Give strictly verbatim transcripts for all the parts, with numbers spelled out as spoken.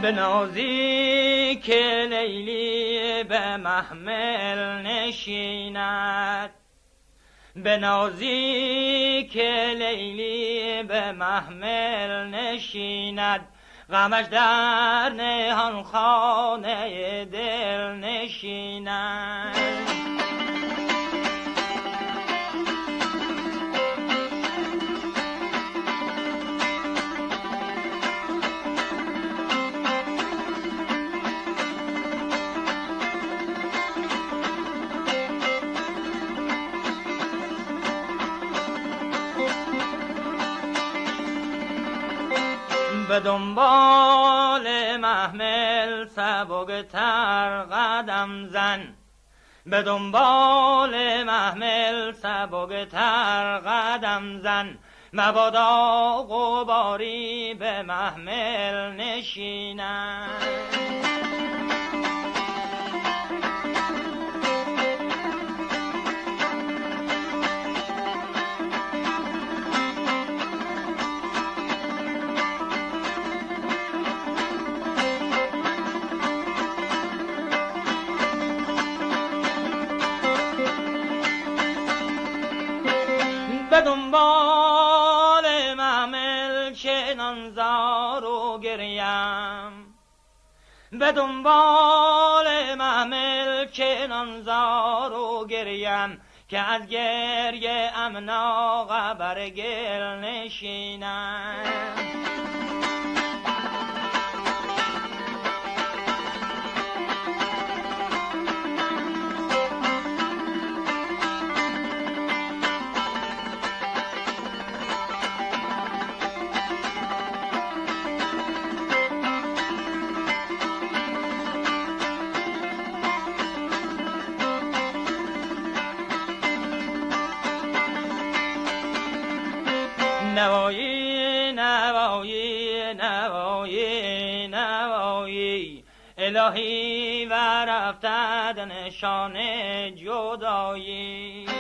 به نازی که لیلی به محمل نشیند، به نازی که لیلی به محمل نشیند، غمش در نهان خانه دل نشیند. به دنبال محمل سبکتر قدم زن، به دنبال محمل سبکتر قدم زن، مبادا غباری به محمل نشیند. به دنبال محمل چنان زار و گریم، به دنبال محمل چنان زار و گریم، که از گریه امنا غبر گل نشینم. نوایی نوایی نوایی نوایی الهی و رفتد نشان جدایی.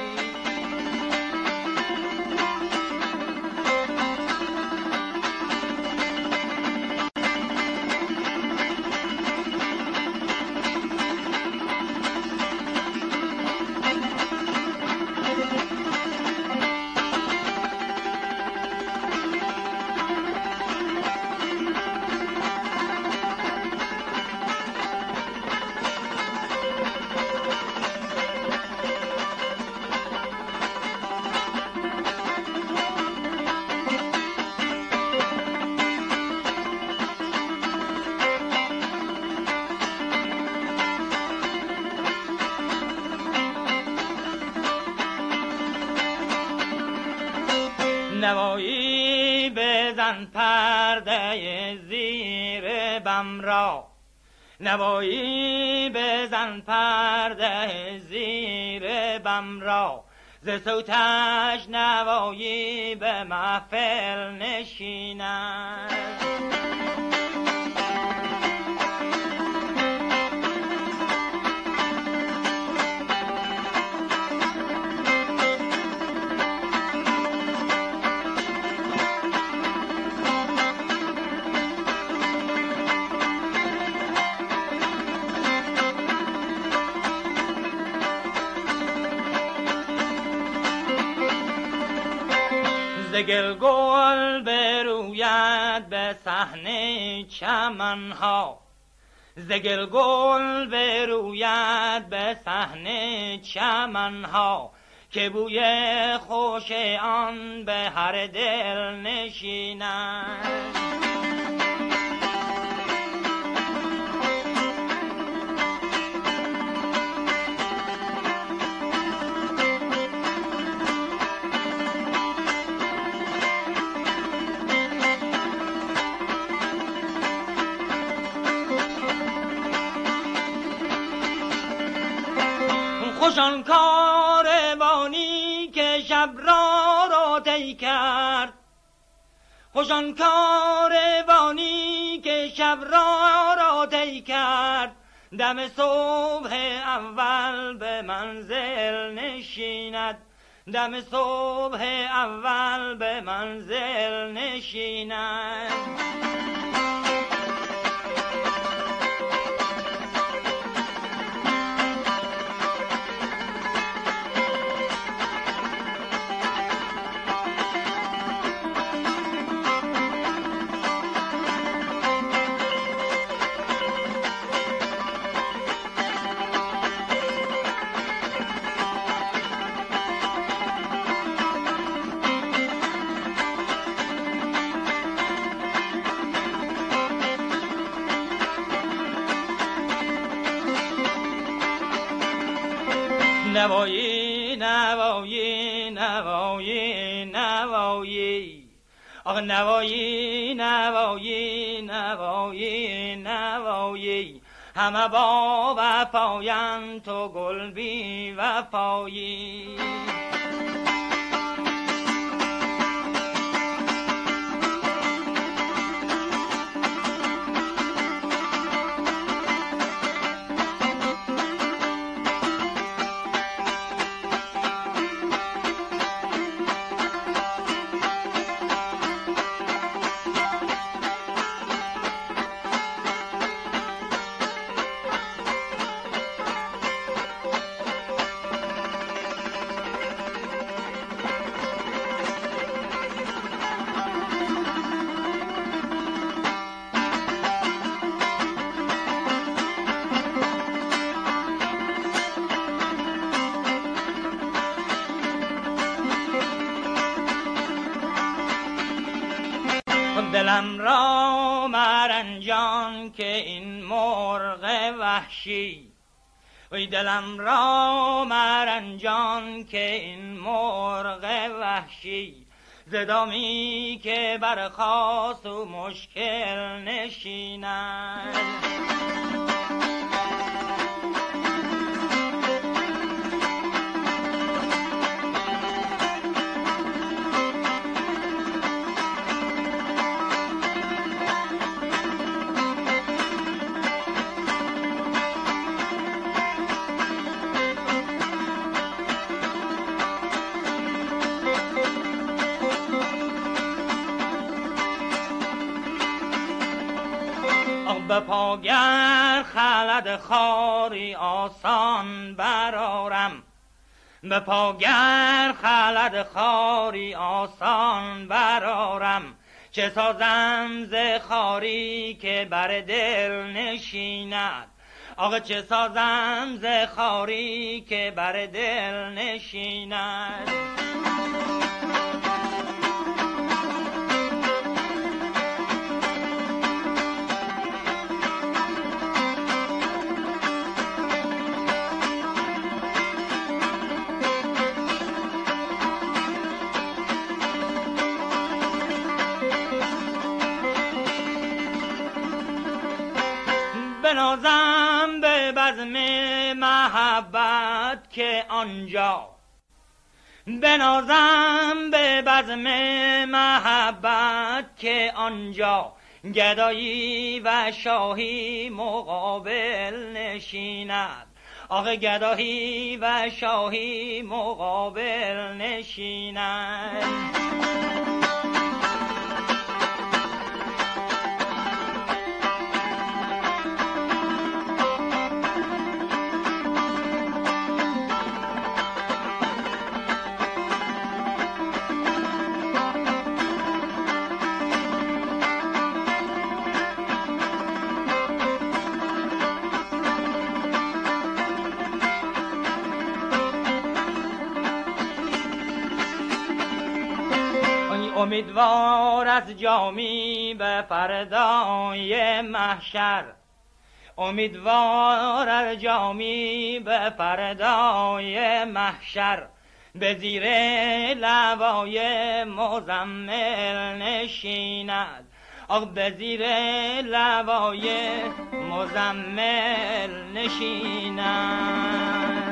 نوایی بزن پرده زیر بم را، نوایی بزن پرده زیر بم را، ز صوتش نوایی به محفل نشیند. زگل گل بروید به صحنه چمنها، زگل گل بروید به صحنه چمنها، که بوی خوش آن به هر دل نشیند. خوش آن کاروانی که شب را را طی کرد، خوش آن کاروانی که شب را را طی کرد، دم صبح اول به منزل نشیند، دم صبح اول به منزل نشیند. نوایی نوایی نوایی نوایی آخ نوایی نوایی نوایی نوایی همه با وفایم تو گل بی وفایی دلم را مرنجان که این مرغ وحشی وی دلم را مرنجان که این مرغ وحشی زدامی که برخاست و مشکل نشیند به پاگر خلد خاری آسان برارم به پاگر خلد خاری آسان برارم چه سازم ز خاری که بر دل نشیند آقا چه سازم ز خاری که بر دل نشیند بنازم به بزم محبت که آنجا بنازم به بزم محبت که آنجا گدایی و شاهی مقابل نشیند آخه گدایی و شاهی مقابل نشیند امیدوار از جامی به فردای محشر امیدوار از جامی به فردای محشر به زیر لوای مزمل نشیند آخ به زیر لوای مزمل نشیند